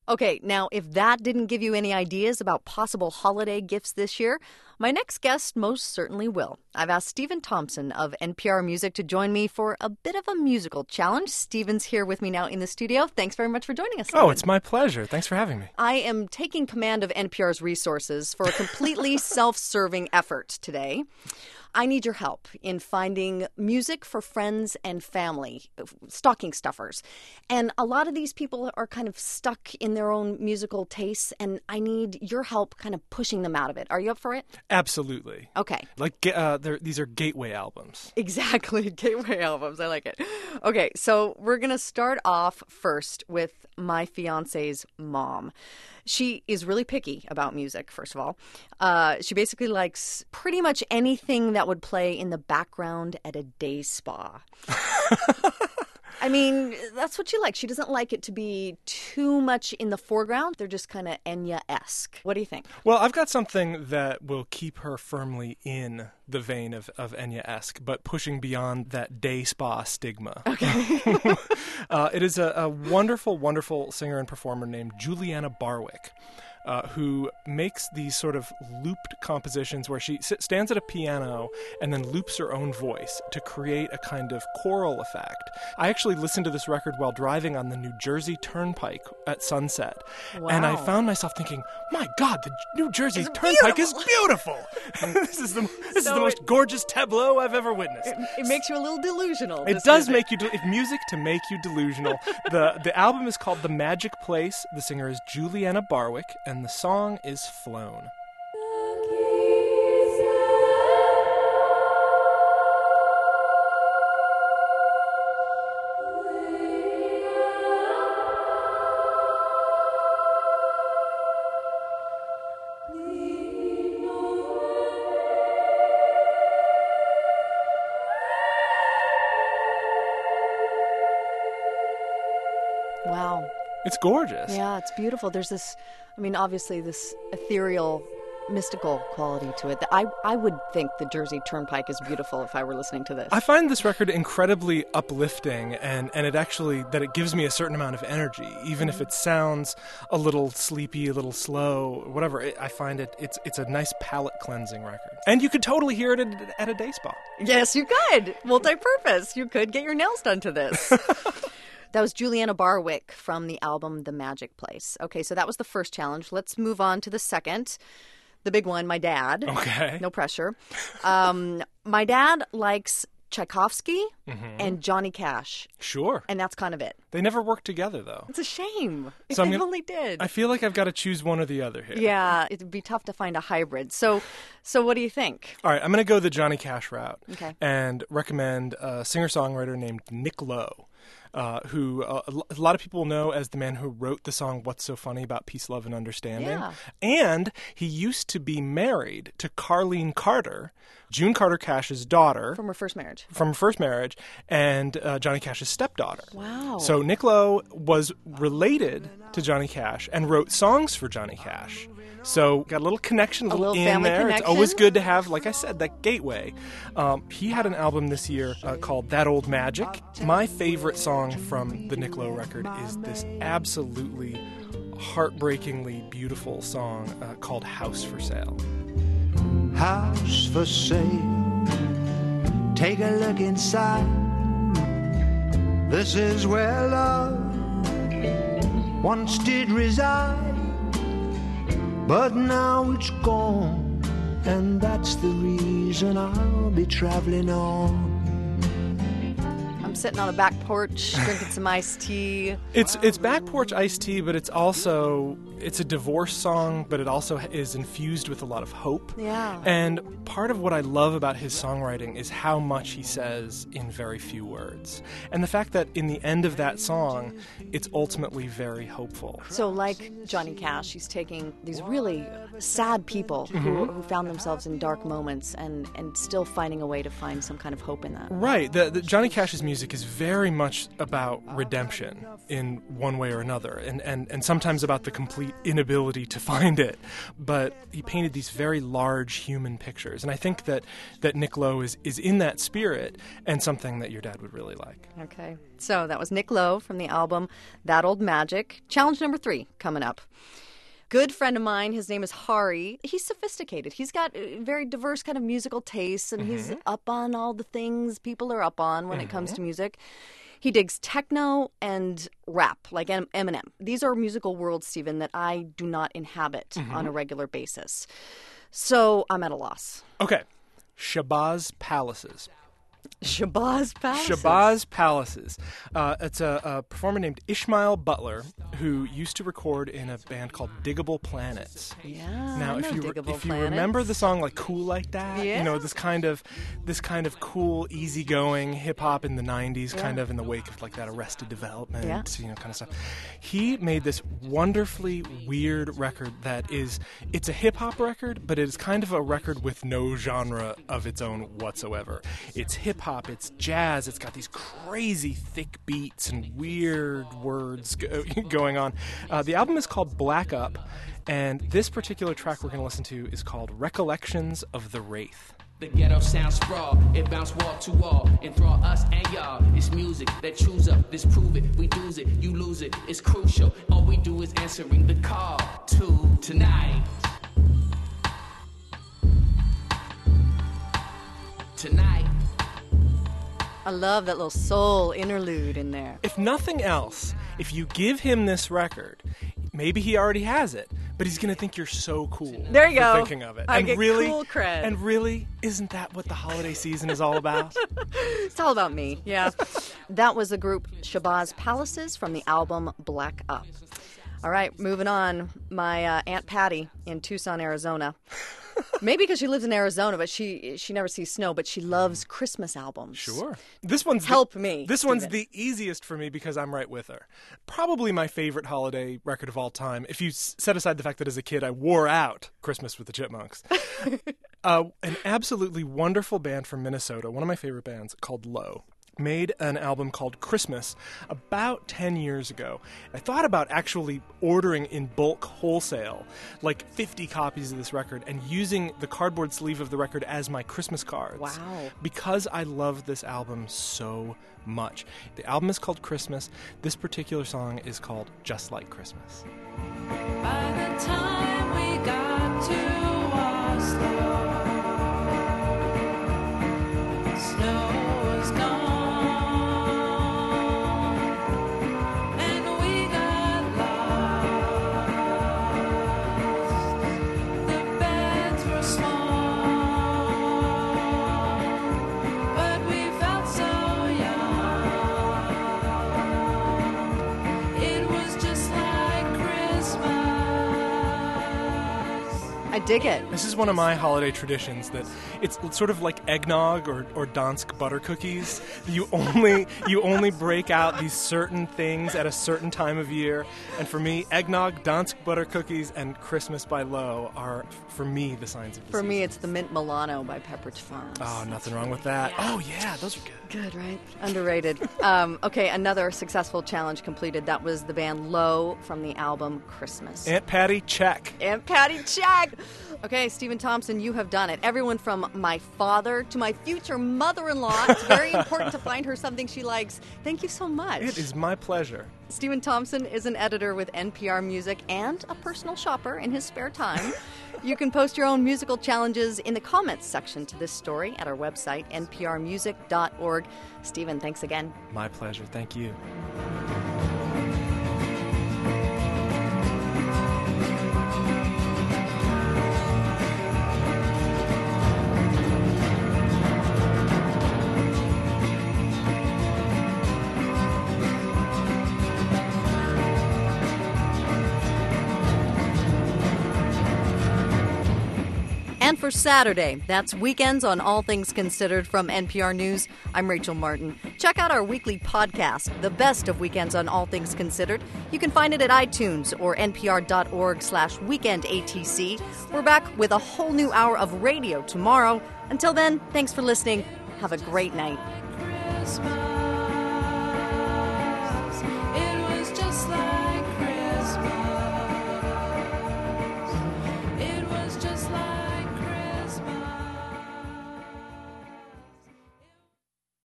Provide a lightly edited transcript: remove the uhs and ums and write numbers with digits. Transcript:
Okay, now if that didn't give you any ideas about possible holiday gifts this year, my next guest most certainly will. I've asked Stephen Thompson of NPR Music to join me for a bit of a musical challenge. Stephen's here with me now in the studio. Thanks very much for joining us, Stephen. Oh, it's my pleasure. Thanks for having me. I am taking command of NPR's resources for a completely self-serving effort today. I need your help in finding music for friends and family, stocking stuffers. And a lot of these people are kind of stuck in their own musical tastes, and I need your help kind of pushing them out of it. Are you up for it? Absolutely. Okay. Like these are gateway albums. Exactly. Gateway albums. I like it. Okay, so we're going to start off first with my fiance's mom. She is really picky about music, first of all. She basically likes pretty much anything that would play in the background at a day spa. I mean, that's what she likes. She doesn't like it to be too much in the foreground. They're just kind of Enya-esque. What do you think? Well, I've got something that will keep her firmly in the vein of Enya-esque, but pushing beyond that day spa stigma. Okay. It is a wonderful, wonderful singer and performer named Juliana Barwick. Who makes these sort of looped compositions where she stands at a piano and then loops her own voice to create a kind of choral effect. I actually listened to this record while driving on the New Jersey Turnpike at sunset. Wow. And I found myself thinking, my God, the New Jersey Turnpike is beautiful! This is the most gorgeous tableau I've ever witnessed. It makes you a little delusional. It does make you music to make you delusional. The album is called The Magic Place. The singer is Juliana Barwick, and the song is Flown. Wow. It's gorgeous. Yeah, it's beautiful. There's this, obviously this ethereal, mystical quality to it. I would think the Jersey Turnpike is beautiful if I were listening to this. I find this record incredibly uplifting, and it actually, that it gives me a certain amount of energy, even if it sounds a little sleepy, a little slow, whatever. I find it's a nice palate cleansing record. And you could totally hear it at a day spa. Yes, you could. Multi-purpose. You could get your nails done to this. That was Juliana Barwick from the album The Magic Place. Okay, so that was the first challenge. Let's move on to the second. The big one, my dad. Okay. No pressure. My dad likes Tchaikovsky and Johnny Cash. Sure. And that's kind of it. They never worked together, though. It's a shame. If So they only did. I feel like I've got to choose one or the other here. Yeah, it'd be tough to find a hybrid. So what do you think? All right, I'm going to go the Johnny Cash route. Okay. And recommend a singer-songwriter named Nick Lowe. Who a lot of people know as the man who wrote the song What's So Funny About Peace, Love, and Understanding. Yeah. And he used to be married to Carlene Carter, June Carter Cash's daughter. From her first marriage. From her first marriage, and Johnny Cash's stepdaughter. Wow. So Nick Lowe was related to Johnny Cash and wrote songs for Johnny Cash. So got a little connection, a little in family there. connection. It's always good to have, like I said, that gateway. He had an album this year called That Old Magic. My favorite song from the Nick Lowe record is this absolutely heartbreakingly beautiful song called House for Sale. House for sale. Take a look inside. This is where love once did reside. But now it's gone, and that's the reason I'll be traveling on. I'm sitting on a back porch drinking some iced tea. It's back porch iced tea, but it's a divorce song, but it also is infused with a lot of hope. Yeah. And part of what I love about his songwriting is how much he says in very few words. And the fact that in the end of that song, it's ultimately very hopeful. So like Johnny Cash, he's taking these really sad people who found themselves in dark moments and still finding a way to find some kind of hope in that. Right. The Johnny Cash's music music is very much about redemption in one way or another, and sometimes about the complete inability to find it. But he painted these very large human pictures, and I think that Nick Lowe is in that spirit, and something that your dad would really like. Okay, so that was Nick Lowe from the album That Old Magic. Challenge number 3 coming up. Good friend of mine, his name is Hari. He's sophisticated. He's got very diverse kind of musical tastes, and he's up on all the things people are up on when it comes to music. He digs techno and rap, like Eminem. These are musical worlds, Stephen, that I do not inhabit on a regular basis. So I'm at a loss. Okay, Shabazz Palaces. Shabazz Palaces. Shabazz Palaces. It's a performer named Ishmael Butler who used to record in a band called Diggable Planets. Yeah, now, I know if you Diggable you Planets. remember the song like "Cool Like That," Yeah. you know, this kind of cool, easygoing hip hop in the '90s, kind of in the wake of like that Arrested Development, you know, kind of stuff. He made this wonderfully weird record it's a hip hop record, but it is kind of a record with no genre of its own whatsoever. It's hip hop, it's jazz, it's got these crazy thick beats and weird words going on. The album is called Black Up, and this particular track we're going to listen to is called Recollections of the Wraith. The ghetto sounds sprawl, it bounce wall to wall, enthrall us and y'all. It's music that chews up, disprove it, we lose it, you lose it, it's crucial. All we do is answering the call to tonight. Tonight. I love that little soul interlude in there. If nothing else, if you give him this record, maybe he already has it, but he's going to think you're so cool. There you for go. Thinking of it. I and get really, cool cred. And really, isn't that what the holiday season is all about? It's all about me, yeah. That was the group Shabazz Palaces from the album Black Up. All right, moving on. My Aunt Patty in Tucson, Arizona. Maybe because she lives in Arizona, but she never sees snow, but she loves Christmas albums. Sure. This one's Help me, This one's Steven. the easiest for me because I'm right with her. Probably my favorite holiday record of all time. If you set aside the fact that as a kid I wore out Christmas with the Chipmunks. An absolutely wonderful band from Minnesota, one of my favorite bands, called Low, made an album called Christmas about 10 years ago. I thought about actually ordering in bulk wholesale like 50 copies of this record and using the cardboard sleeve of the record as my Christmas cards. Wow. Because I love this album so much. The album is called Christmas. This particular song is called Just Like Christmas. By the time we got to Oslo, snow was gone. I dig it. This is one of my holiday traditions that it's sort of like eggnog or Dansk butter cookies. You only break out these certain things at a certain time of year. And for me, eggnog, Dansk butter cookies, and Christmas by Lowe are, for me, the signs of the For me, season. it's the Mint Milano by Pepperidge Farms. Oh, nothing wrong with that. Oh, yeah, those are good. Good, right? Underrated. Okay, another successful challenge completed. That was the band Low from the album Christmas. Aunt Patty, check. Aunt Patty, check! Okay, Stephen Thompson, you have done it. Everyone from my father to my future mother-in-law. It's very important to find her something she likes. Thank you so much. It is my pleasure. Stephen Thompson is an editor with NPR Music and a personal shopper in his spare time. You can post your own musical challenges in the comments section to this story at our website, nprmusic.org. Stephen, thanks again. My pleasure. Thank you. And for Saturday, that's Weekends on All Things Considered from NPR News. I'm Rachel Martin. Check out our weekly podcast, The Best of Weekends on All Things Considered. You can find it at iTunes or npr.org/weekendatc. We're back with a whole new hour of radio tomorrow. Until then, thanks for listening. Have a great night. Christmas.